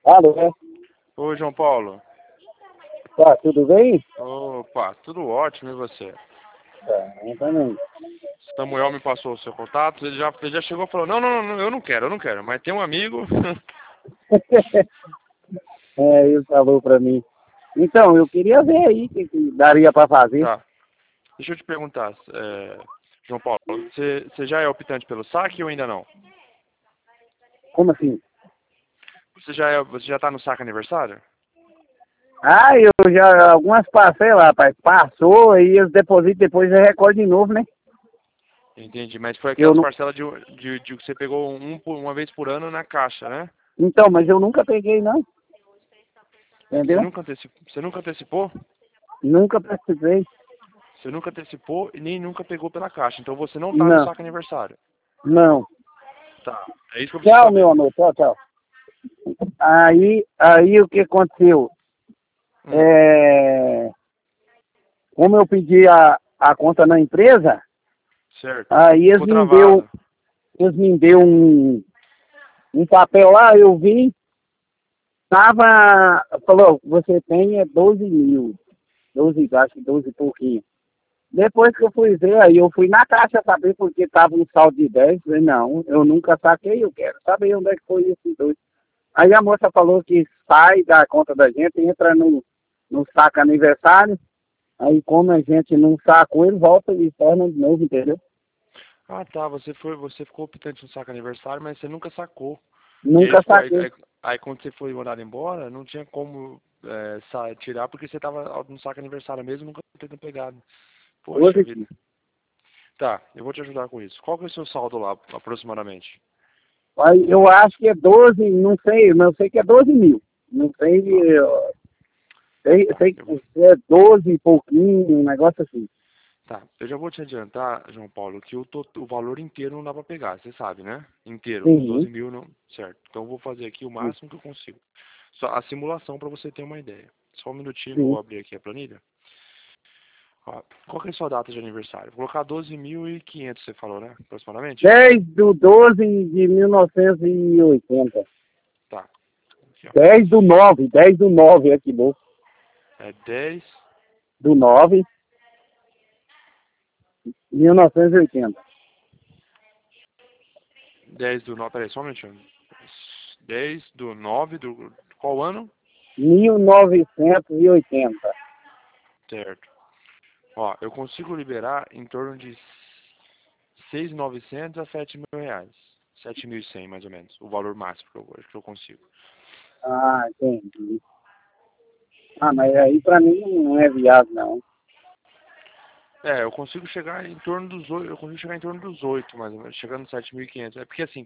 Alô, né? Oi, João Paulo. Tá, tudo bem? Opa, tudo ótimo, e você? Tá, eu também. Samuel me passou o seu contato, ele já chegou e falou, não, eu não quero, mas tem um amigo. Ele falou pra mim. Então, eu queria ver aí o que daria pra fazer. Tá, deixa eu te perguntar, João Paulo, você já é optante pelo saque ou ainda não? Como assim? Você já tá no saque aniversário? Ah, eu já, algumas parcelas, rapaz, passou, aí eles depositam depois e recolhem de novo, né? Entendi, mas foi Eu aquelas não, parcelas de que você pegou uma vez por ano na caixa, né? então, mas eu nunca peguei, não. Entendeu? Você nunca antecipou? Nunca precisei. Você nunca antecipou e nem nunca pegou pela caixa, então você não tá no Não, saque aniversário. não. Tá, é isso que eu preciso Tchau, meu saber. amor, tchau, tchau. Aí o que aconteceu? Hum, É, como eu pedi a conta na empresa, certo. aí Ficou travado. eles me deu um papel lá, eu vi, falou, você tem 12 mil, 12 acho que 12 e pouquinho. Depois que eu fui ver, aí eu fui na caixa saber porque tava um saldo de 10, falei, não, eu nunca saquei, eu quero saber onde é que foi esses dois. Aí a moça falou que sai da conta da gente, entra no saco aniversário, aí como a gente não sacou, ele volta e torna de novo, entendeu? Ah, tá. Você ficou optante no saque aniversário, mas você nunca sacou. E aí Nunca ficou, saquei. aí quando você foi mandado embora, não tinha como tirar porque você tava no saque aniversário mesmo, nunca tendo pegado. Poxa Hoje vida. Tá, eu vou te ajudar com isso. Qual que é o seu saldo lá, aproximadamente? aí eu acho que é 12, não sei, mas eu sei que é 12 mil. Não sei, Tá, tá. sei que é 12 e pouquinho, um negócio assim. Tá, eu já vou te adiantar, João Paulo, que o valor inteiro não dá pra pegar, você sabe, né? Inteiro, os Sim. 12 mil não. Certo. Então eu vou fazer aqui o máximo que eu consigo. Só a simulação pra você ter uma ideia. Só um minutinho que eu Sim. vou abrir aqui a planilha. Ó, qual que é a sua data de aniversário? Vou colocar 12.500, você falou, né? Aproximadamente? 10/12 de 1980. Tá. Aqui, ó. 10/9, 10/9 aqui, moço. É 10, Do 9, 1980. 10 do 9, peraí, só um minutinho. 10 do 9 do qual ano? 1980. Certo. Ó, eu consigo liberar em torno de 6.900 a 7.000 reais. 7.100 mais ou menos. O valor máximo que eu consigo. Ah, entendi. Ah, mas aí pra mim não é viável, não. Eu consigo chegar em torno dos 8, eu consigo chegar em torno dos 8 mais ou menos, chegando nos 7.500. É porque assim,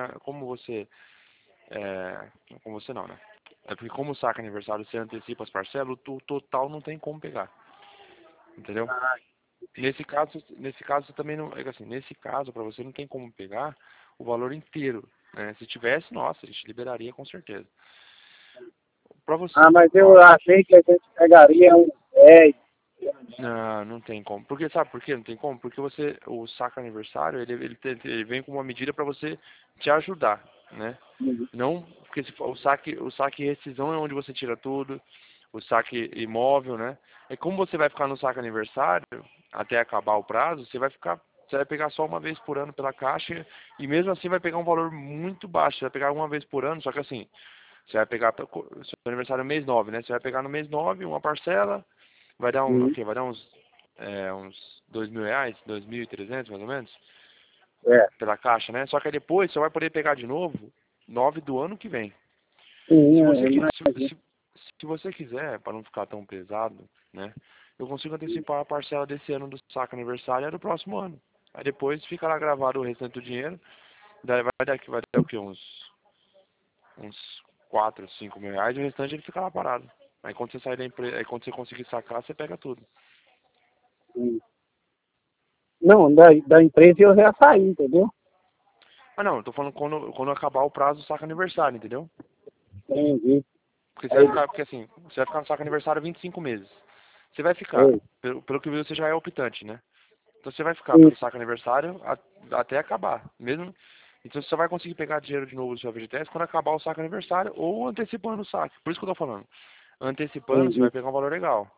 como você não, né? É porque como o saca aniversário você antecipa as parcelas, o total não tem como pegar. Entendeu? Ah, Nesse caso você também não, é que assim, nesse caso para você não tem como pegar o valor inteiro, né? Se tivesse, nossa, a gente liberaria com certeza. Para você, mas eu ó, achei que a gente pegaria uns 10. não, não tem como. Porque sabe por quê? Não tem como? Porque o saque aniversário, ele vem com uma medida para você te ajudar, né? Não, porque se for o saque rescisão é onde você tira tudo, o saque imóvel, né? E como você vai ficar no saque aniversário até acabar o prazo, você vai pegar só uma vez por ano pela caixa e mesmo assim vai pegar um valor muito baixo. Você vai pegar uma vez por ano, só que assim, você vai pegar seu aniversário é mês 9, né? Você vai pegar no mês 9 uma parcela, vai dar um, Sim, ok, vai dar uns 2.000 reais, 2.300 mais ou menos, é. pela caixa, né? Só que aí depois você vai poder pegar de novo 9 do ano que vem. Sim, Se você, eu qui- imagino. se você quiser, para não ficar tão pesado, né? Eu consigo antecipar a parcela desse ano do saco aniversário e a do próximo ano. Aí depois fica lá gravado o restante do dinheiro. Daí vai dar o quê? Uns 4, 5 mil reais e o restante ele fica lá parado. Aí quando você sair da empresa, aí quando você conseguir sacar, você pega tudo. Sim. Não, da empresa eu já saí, entendeu? Ah não, eu tô falando quando acabar o prazo do saco aniversário, entendeu? Entendi. Porque Aí, porque assim, você vai ficar no saco aniversário 25 meses. Você vai ficar, oi, pelo que viu, você já é optante, né? Então você vai ficar sim, pelo saco aniversário até acabar. Mesmo. Então você só vai conseguir pegar dinheiro de novo do seu FGTS quando acabar o saque aniversário ou antecipando o saque. Por isso que eu tô falando. Antecipando, você vai pegar um valor legal.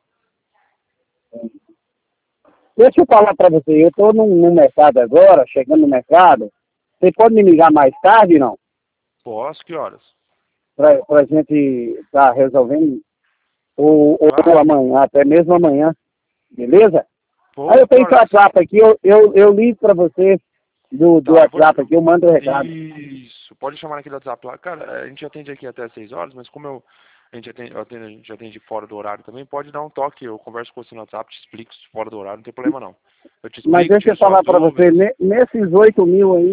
Deixa eu falar para você, eu estou no mercado agora, chegando no mercado. Você pode me ligar mais tarde, não? Posso? Que horas? Para a gente estar resolvendo, ou amanhã, até mesmo amanhã, beleza? Pô, Aí eu que tenho seu horas? WhatsApp aqui, eu ligo para você do Tá, WhatsApp aqui, eu mando o recado. Isso, pode chamar naquele WhatsApp lá. Cara, a gente atende aqui até 6 horas, mas como a gente a gente atende fora do horário também, pode dar um toque, eu converso com você no WhatsApp, te explico fora do horário, não tem problema não. Eu te Mas explico, deixa tiro eu suas falar para você, dúvidas. nesses 8 mil aí,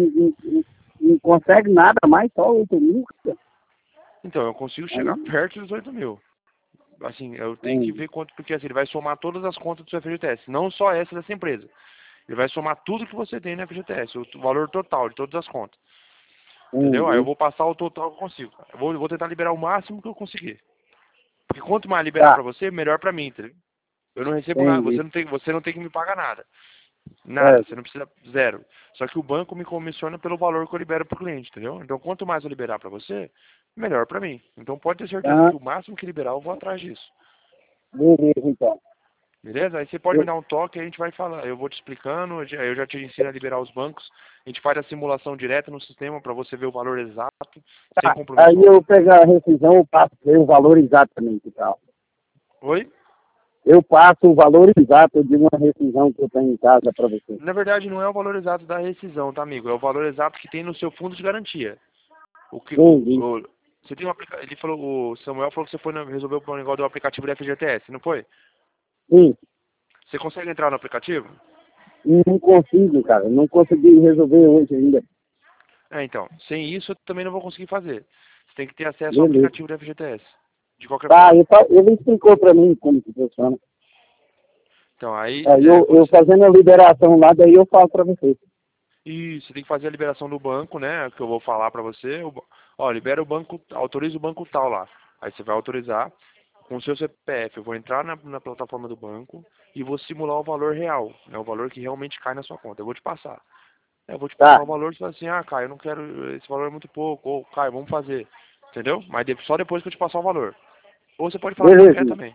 não consegue nada mais, só 8 mil. Então, eu consigo chegar Aí, perto dos 8 mil. Assim, eu tenho que ver quanto, porque assim, ele vai somar todas as contas do seu FGTS, não só essa dessa empresa. Ele vai somar tudo que você tem no FGTS, o valor total de todas as contas. Entendeu? Aí eu vou passar o total que eu consigo. Eu vou tentar liberar o máximo que eu conseguir. Porque quanto mais liberar tá, pra você, melhor pra mim, entendeu? Eu não recebo nada, entendi. você não tem que me pagar nada. É, Nada, você não precisa, zero. Só que o banco me comissiona pelo valor que eu libero pro cliente, entendeu? Então quanto mais eu liberar pra você, melhor pra mim. Então pode ter certeza tá, que o máximo que liberar eu vou atrás disso. beleza, então. Beleza? Aí você pode me Eu, dar um toque e a gente vai falar. Eu vou te explicando, eu já te ensino a liberar os bancos. A gente faz a simulação direta no sistema para você ver o valor exato, sem tá, compromisso aí eu algum. pegar a rescisão, eu passo o valor exatamente e tal. Oi? Eu passo o valor exato de uma rescisão que eu tenho em casa para você. Na verdade, não é o valor exato da rescisão, tá, amigo? É o valor exato que tem no seu fundo de garantia. O que, Entendi. você tem um ele falou, o Samuel falou que você foi resolver o negócio do aplicativo do FGTS, não foi? Sim, Você consegue entrar no aplicativo? não consigo, cara. Não consegui resolver hoje ainda. É, então. Sem isso, eu também não vou conseguir fazer. Você tem que ter acesso ao Beleza. aplicativo do FGTS. De qualquer Tá, forma. ele explicou para mim como que funciona. Então, aí, Aí quando eu fazendo a liberação lá, daí eu falo para você. e você tem que fazer a liberação do banco, né? Que eu vou falar pra você. Ó, libera o banco, autoriza o banco tal lá. Aí você vai autorizar com o seu CPF. Eu vou entrar na plataforma do banco e vou simular o valor real, né? O valor que realmente cai na sua conta. Eu vou te passar. Eu vou te Tá, passar o valor e você fala assim, ah, Caio, eu não quero, esse valor é muito pouco. Ou, Caio, vamos fazer. Entendeu? Mas só depois que eu te passar o valor. Ou você pode falar que não quer belezinha. também.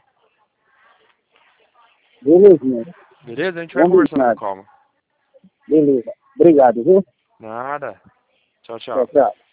Belezinha. Beleza? A gente vai conversando com Combinado. calma. Beleza. Obrigado, viu? Nada. Tchau, Tchau, tchau. tchau.